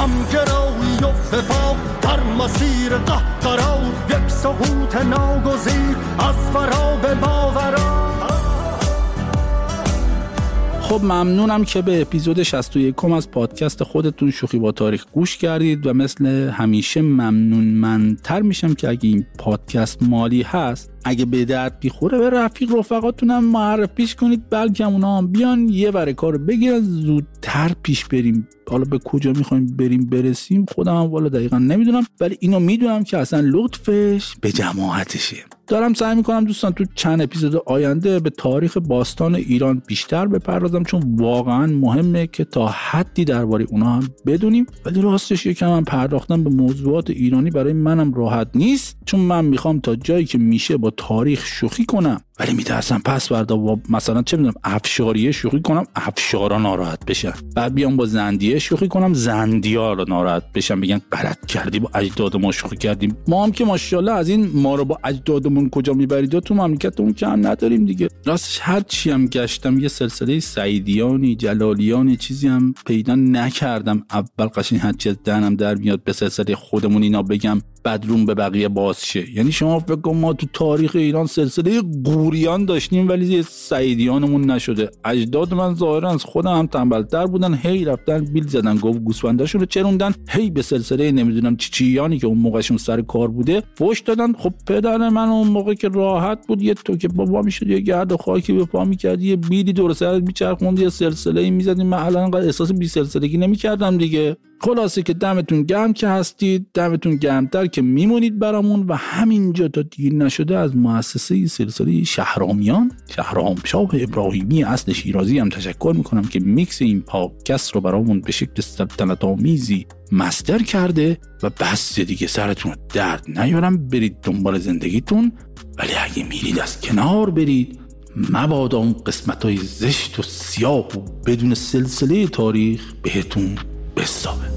همگرایی و وفاق در مسیر قهقرا، یک سقوط ناگزیر از فرا به ماورا. خب ممنونم که به اپیزود شصت و یک از پادکست خودتون شوخی با تاریخ گوش کردید و مثل همیشه ممنونمندتر میشم که اگه این پادکست مالی هست اگه به درد بخوره به رفیق رفقاتونم معرفیش کنید، بلکه اونا هم بیان یه ور کارو بگیرن زودتر پیش بریم. حالا به کجا میخوایم بریم برسیم خودم هم والا دقیقا نمیدونم، ولی اینو میدونم که اصلا لطفش به جماعتشه. دارم سعی میکنم دوستان تو چند اپیزود آینده به تاریخ باستان ایران بیشتر بپردازم، چون واقعا مهمه که تا حدی درباره اونها هم بدونیم. ولی راستش یکم هم پرداختن به موضوعات ایرانی برای منم راحت نیست، چون من میخوام تا جایی که میشه با تاریخ شوخی کنم، ولی میترسم پس فردا با مثلا چه میدونم افشاریه شوخی کنم، افشارا ناراحت بشن. بعد بیام با زندیه شوخی کنم، زندیا رو ناراحت بشن، بگن غلط کردی با اجداد ما شوخی کردیم. ما هم که ماشاءالله از این ما رو با اجدادمون کجا میبرید تو مملکتمون که هم نداریم دیگه. راستش هر چی هم گشتم یه سلسله سعیدیانی جلالیانی چیزی هم پیدا نکردم. اول قشنگ هر چی از دهنم در میاد به سلسله خودمون اینا بگم، بدروم به بقیه باز شه. یعنی شما فکر کن ما تو تاریخ ایران سلسله قوریان داشتیم ولی سعیدیانمون نشده. اجداد من ظاهرا از خودم هم تنبلتر بودن، هی رفتن بیل زدن گفت گوسفنداشون رو چروندن، هی به سلسله نمیدونم چی چیانی که اون موقعشون سر کار بوده فوش دادن. خب پدر من اون موقع که راحت بود، یه تو که بابا میشد یه گرد و خاکی به پا میکرد، یه بیلی دور سرت میچرخوند، یه سلسله میزدیم. من الان انقدر احساس بی سلسلگی نمیکردم دیگه. خلاصه که دمتون گرم که هستید، دمتون گرمتر که میمونید برامون. و همینجا تا دیر نشده از مؤسسه سلسله شهرامیان، شهرام شاه ابراهیمی اصل شیرازی هم تشکر میکنم که میکس این پادکست رو برامون به شکل سلطنت آمیزی مستر کرده. و بس دیگه سرتون رو درد نیارم، برید دنبال زندگیتون، ولی اگه میرید از کنار برید، مبادا اون قسمت‌های زشت و سیاه و بدون سلسله تاریخ بهتون بستابه.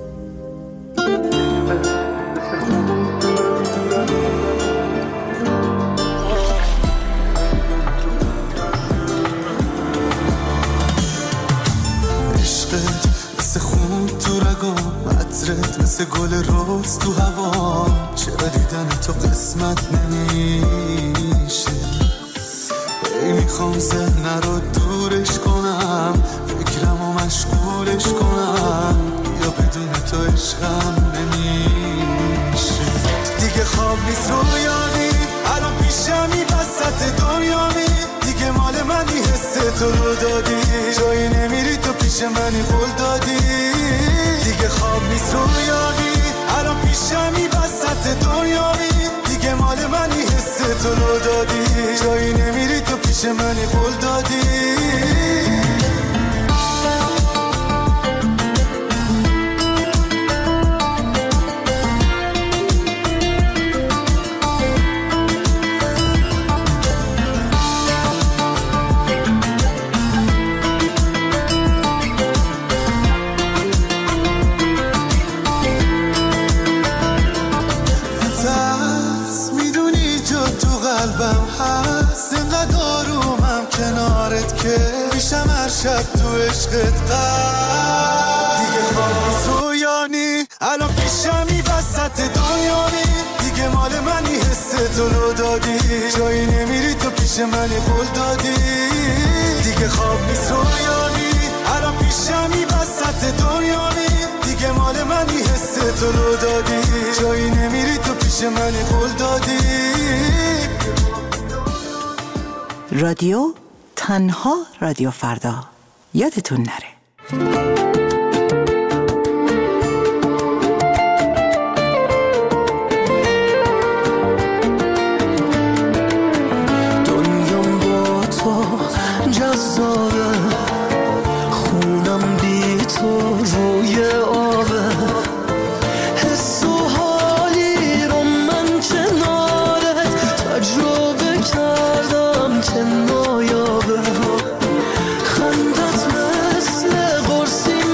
عشقت مثل خون تو رگام، عطرت مثل گل روز تو هوا، چرا دیدن تو قسمت نمیشه؟ ای میخوام ذهن رو دورش کنم، فکرم و مشغولش کنم، یا بدون تو عشقم نمیشه. دیگه خواب نیست رویانی، الان پیشمی وسط دنیامی، دیگه مال منی حس تو رو دادی، جایی نمیری تو پیش منی قول دادی. دیگه خواب نیست رویانی، الان پیشمی وسط دنیامی، دیگه مال منی حس تو رو دادی، جایی نمیری تو پیش منی قول دادی. شب تو عشقت قد دیگه خواب نیست رویانی، الان پیشمی وسط دنیامی، دیگه مال منی حس تو رو دادی، جایی نمیری تو پیش منی قول دادی. دیگه خواب نیست رویانی، الان پیشمی وسط دنیامی، دیگه مال منی حس تو رو دادی، جایی نمیری تو پیش منی قول دادی. رادیو تنها رادیو فردا، یادتون نره. دنیام با تو جذابه، خونم بی تو روی آبه، حس و حالی رو من کنارت تجربه کردم که نایابه. خندت مثل قرصی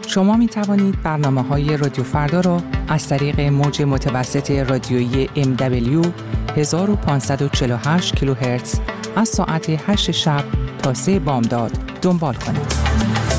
شما می توانید برنامه‌های رادیو فردا را از طریق موج متوسط رادیویی ام دبلیو هزار و پانصد و چهل و هشت کیلوهرتز از ساعت هشت شب تا سه بامداد دنبال کنید.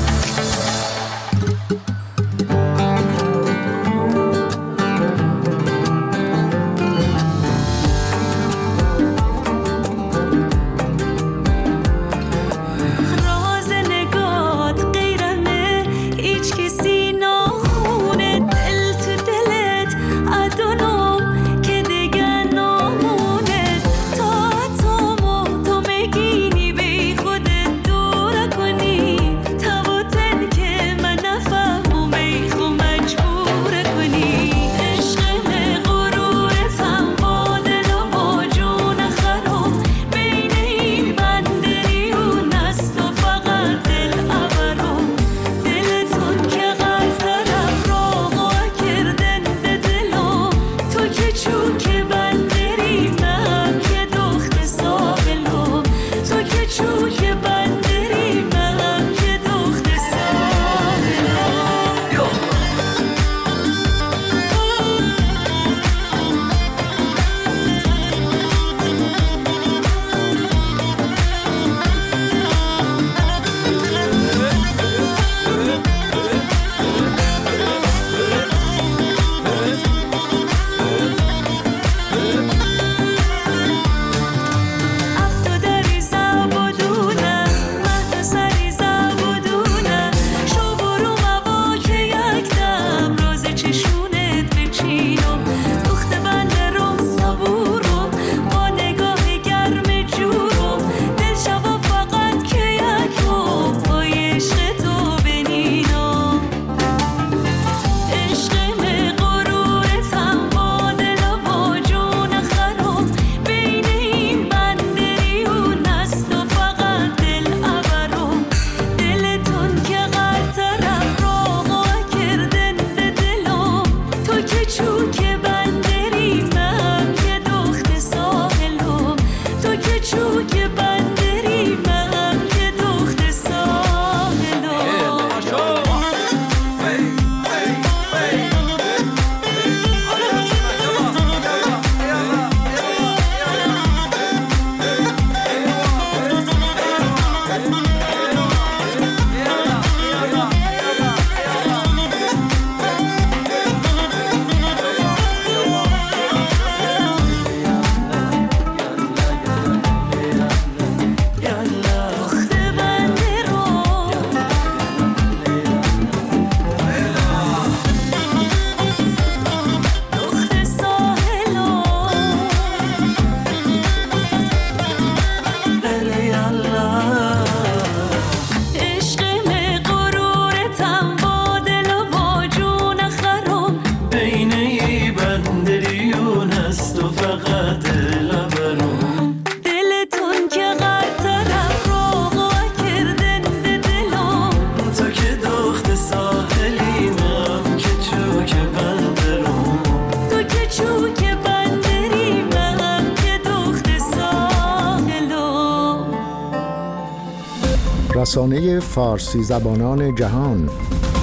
رسانه فارسی زبانان جهان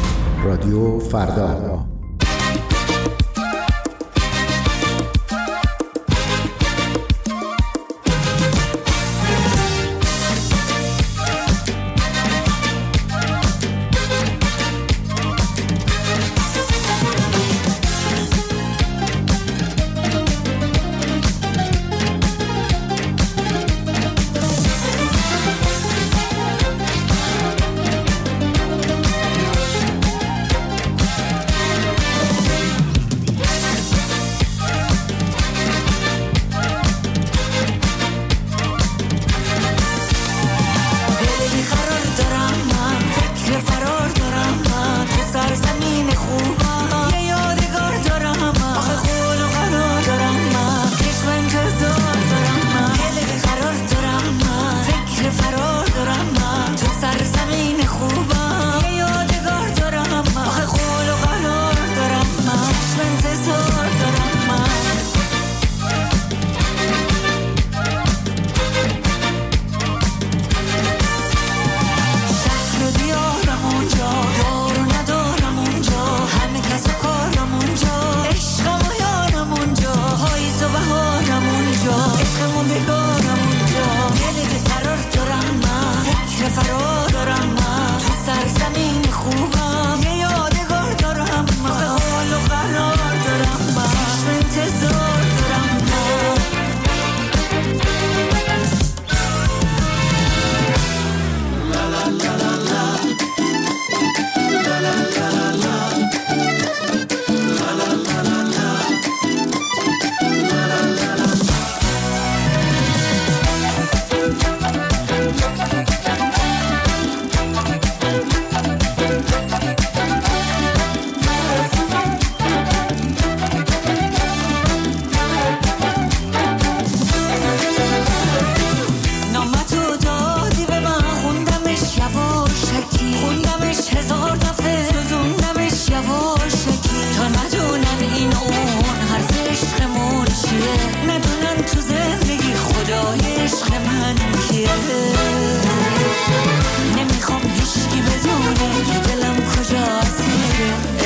رادیو فردا.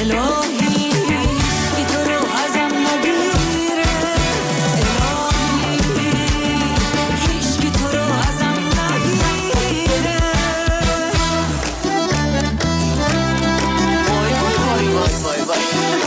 الهی هیچکی تو رو ازم نگیره الهی هیچکی تو رو ازم نگیره وای وای وای وای وای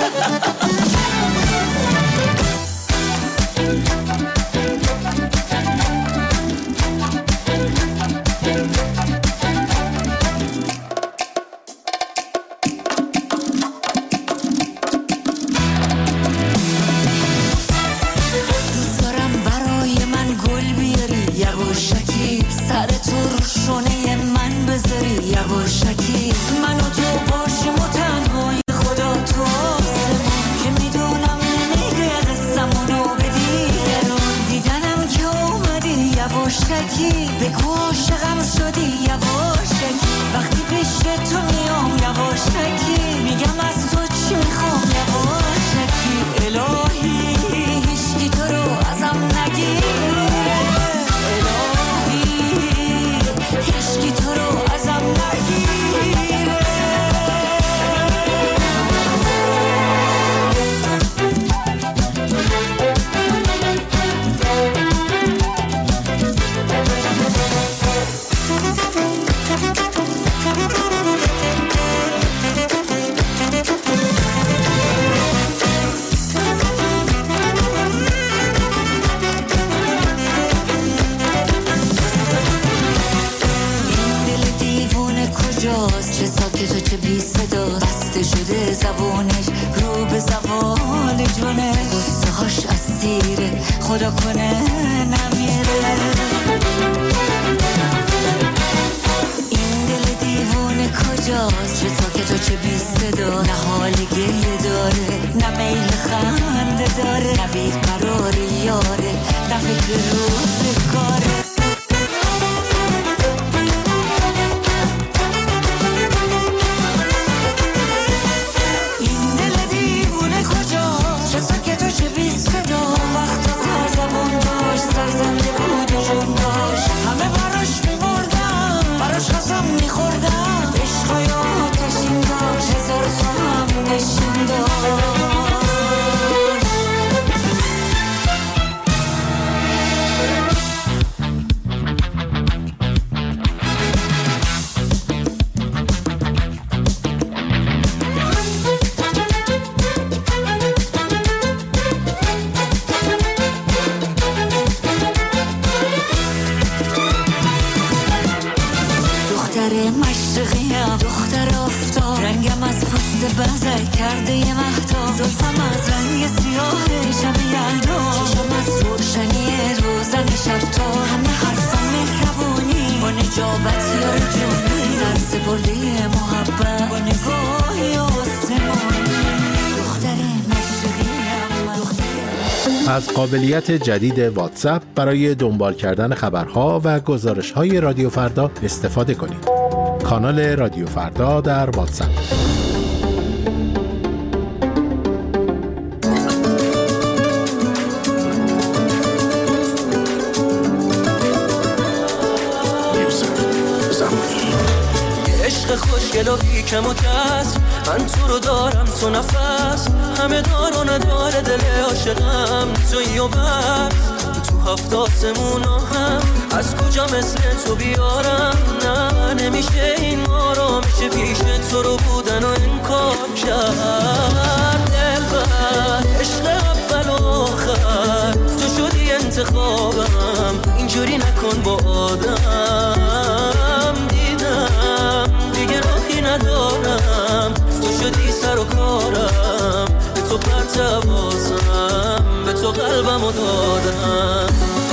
بگو عاشقم شدی یواشکی وقتی پیش تو میام یواشکی میگم از تو چی میخوام یواشکی الهی هیچکی تو رو ازم نگیره الهی هیچکی تو رو ازم نگیره چه ساکت و چه بی صدا بسته شده زبونش رو به زوال جونه غصه هاش اسیره خدا کنه نمیره این دل دیوونه کجاست چه ساکت و چه بی صدا نه حال گریه داره نه میل خنده داره نه بیقرار یاره نه فکر روزگاره از قابلیت جدید واتساپ برای دنبال کردن خبرها و گزارش‌های رادیو فردا استفاده کنید. کانال رادیو فردا در واتساپ. عشق خوشگل و بیکم و کس من تو رو دارم تو نفس همه دار و نداره دل عاشقم تویی و بس تو هفت آسمونا هم از کجا مثل تو بیارم نه نمیشه این آرامش پیش تو رو بودن و انکار کرد دلبر عشق اول و آخر تو شدی انتخابم اینجوری نکن با آدم دیدم دیگه راهی ندارم تو شدی سر و کارم به تو پرتوازم به تو قلبمو دادم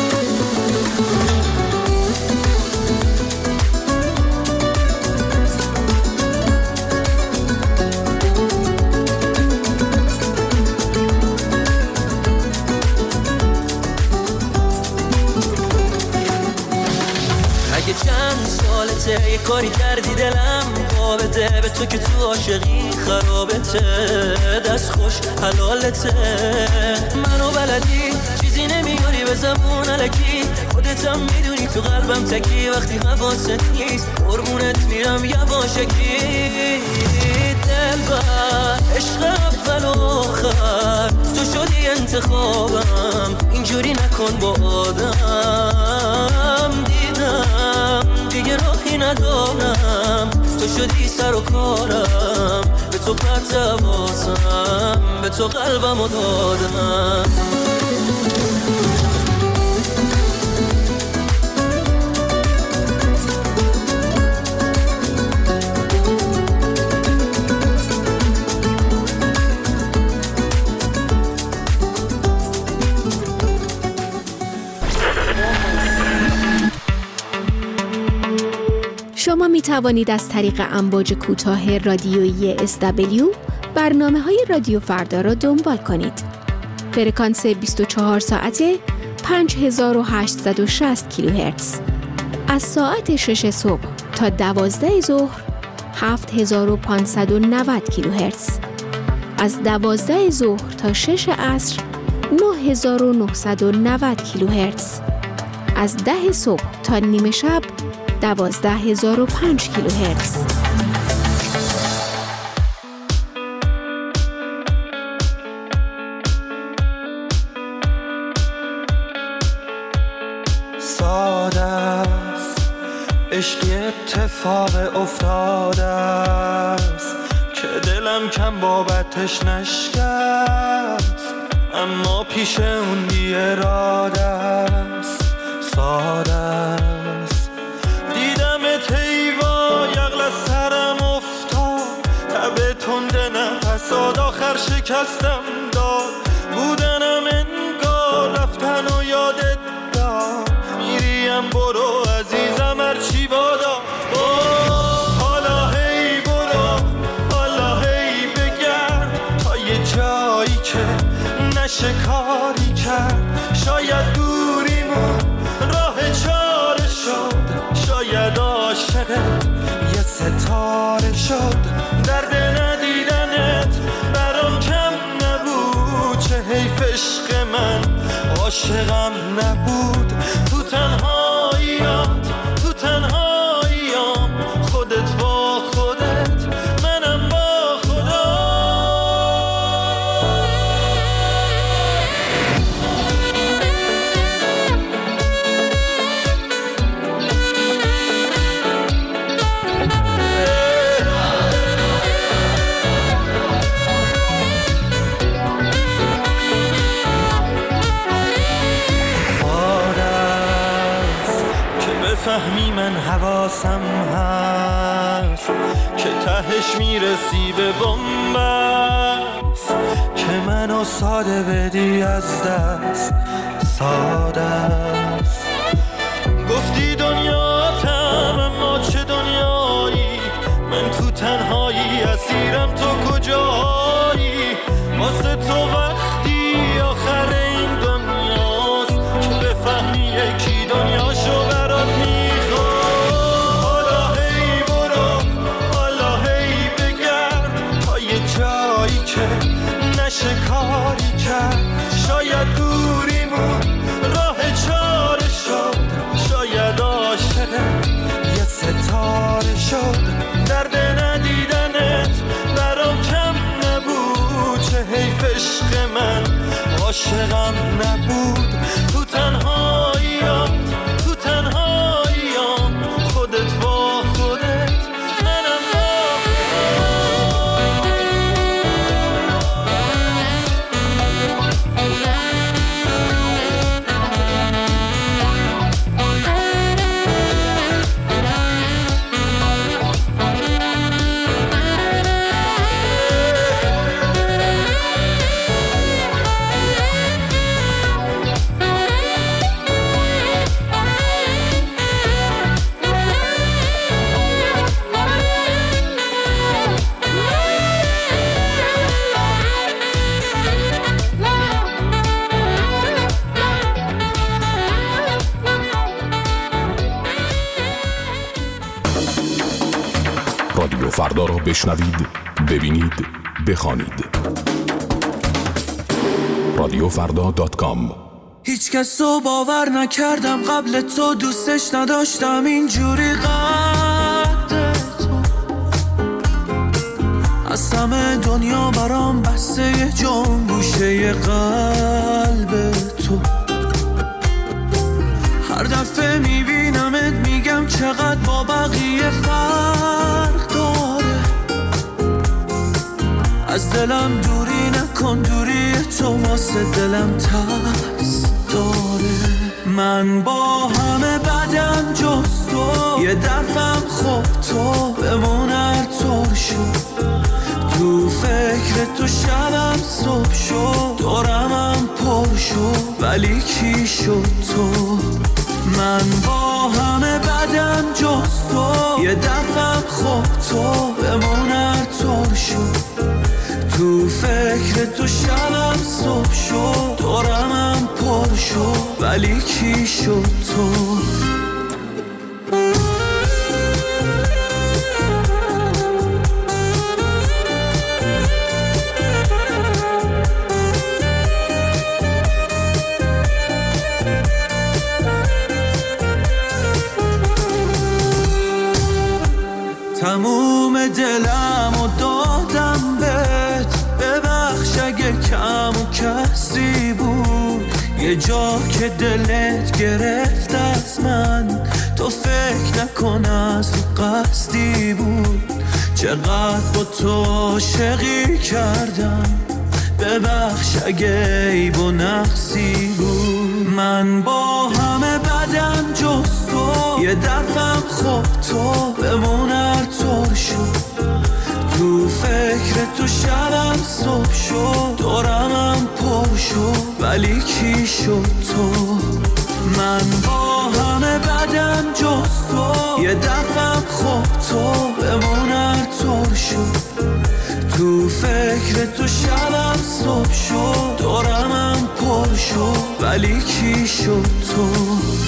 اگه چند سالته یه کاری کردی دلم بابته به تو که تو عاشقی خرابته دست خوش حلالته منو بلدی چیزی نمیاری به زبون الکی، خودتم میدونی تو قلبم تکی، وقتی حواست نیست قربونت میرم یواشکی. دلبر عشق اول و آخر تو شدی انتخابم، اینجوری نکن با آدم. دیدم دیگه راهی ندارم، تو شدی سر و کارم، به تو پرت حواسم، به تو قلبم رو دادم. شما می توانید از طریق امواج کوتاه رادیویی اس دبلیو برنامه‌های رادیو فردا را دنبال کنید. فرکانس بیست و چهار ساعته پنج هزار و هشتصد و شصت کیلوهرتز. از ساعت شش صبح تا دوازده ظهر هفت هزار و پانصد و نود کیلوهرتز. از دوازده ظهر تا شش عصر نه هزار و نهصد و نود کیلوهرتز. از ده صبح تا نیمه شب دوازده هزار و پنج کیلوهرتز. ساده است عشقی اتفاق افتاده است که دلم کم بابتش نشکست، اما پیش اون بی اراده است. ساده است دیدمت هیوا یغل از سرم افتاد، تب تند نفسات آخر شکستم داد. بودنم انگار رفتن و یادت داد، میریم برو عزیزم هرچی بادا. حالا هی برو، حالا هی بگرد تا یه جایی که نشه کاری کرد. شاید دوریمون راه چاره شد، شاید عاشق یه ستاره شد. درد ندیدنت برام کم نبود، چه حیف عشق من عاشقم نبود. تو تنهاییات تو تنهاییام، خودت با خودت منم با خدا. فهمی من حواسم هست که تهش میرسی به بنبست، که منو ساده بدی از دست. ساده است گفتی دنیاتم، اما چه دنیایی؟ من تو تنهایی اسیرم، تو کجایی؟ واسه تو وقتی آخر این دنیاست که بفهمی یکی دنیاشو برات میخواد. حالا هی برو، حالا هی بگرد تا یه جایی که نشه کاری کرد. شاید دوریمون راه چاره شد، شاید عاشق یه ستاره شد. درد ندیدنت برام کم نبود، چه حیف عشق من عاشقم نبود. تو تنهاییات تو تنهاییام، خودت با خودت منم با رادیو فردا را بشنوید، ببینید، بخوانید. رادیو فردا دات کام هیچ کس رو باور نکردم قبل تو، دوستش نداشتم اینجوری قد تو. از همه دنیا برام بسته یه جان گوشه قلب تو. هر دفعه میبینمت میگم چقدر با بقیه فرق داره. از دلم دوری نکن، دوری تو واسه دلم ترس داره. من با همه بدم جز تو، یه دفعم خوب تو بمون هر طور شد. تو فکر تو شبم صبح شد، دورمم پر شد ولی کی شد تو. من با همه بدم جز تو، یه دفعم خوب تو بمون هر طور شد. تو فکر تو شبم صبح شد، دورمم پر شد ولی کی شد تو. تموم دلم و دادم بهت، ببخش اگه کم و کسی بود. یه جا که دلت گرفت از من، تو فکر نکن از تو قصدی بود. چقدر با تو عاشقی کردم، ببخش اگه عیب و نقصی بود. من با همه بدم جز تو، یه دفعم خوب تو بمون هر طور شد. تو فکر تو شبم صبح شد، دورمم پر شد ولی کی شد تو. من با همه بدم جز تو، یه دفعم خوب تو بمون هر طور شد. تو فکر تو شبم صبح شد، دورمم پر شد ولی کی شد تو.